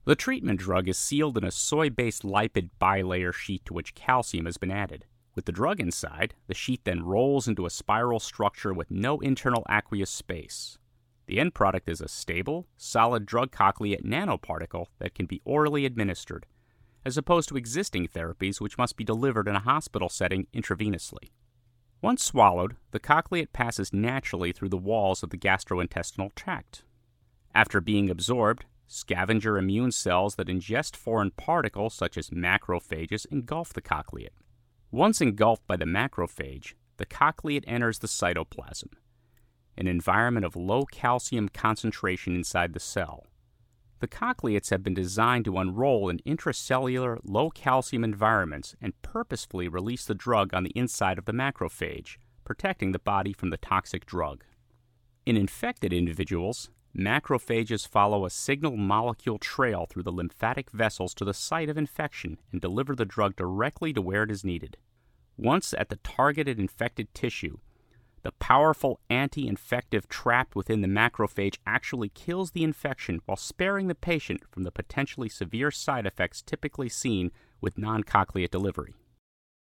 The treatment drug is sealed in a soy-based lipid bilayer sheet to which calcium has been added. With the drug inside, the sheet then rolls into a spiral structure with no internal aqueous space. The end product is a stable, solid drug cochleate nanoparticle that can be orally administered, as opposed to existing therapies which must be delivered in a hospital setting intravenously. Once swallowed, the cochleate passes naturally through the walls of the gastrointestinal tract. After being absorbed, scavenger immune cells that ingest foreign particles such as macrophages engulf the cochleate. Once engulfed by the macrophage, the cochleate enters the cytoplasm, an environment of low calcium concentration inside the cell. The cochleates have been designed to unroll in intracellular, low-calcium environments and purposefully release the drug on the inside of the macrophage, protecting the body from the toxic drug. In infected individuals, macrophages follow a signal molecule trail through the lymphatic vessels to the site of infection and deliver the drug directly to where it is needed. Once at the targeted infected tissue, the powerful anti-infective trapped within the macrophage actually kills the infection while sparing the patient from the potentially severe side effects typically seen with non-cochleate delivery.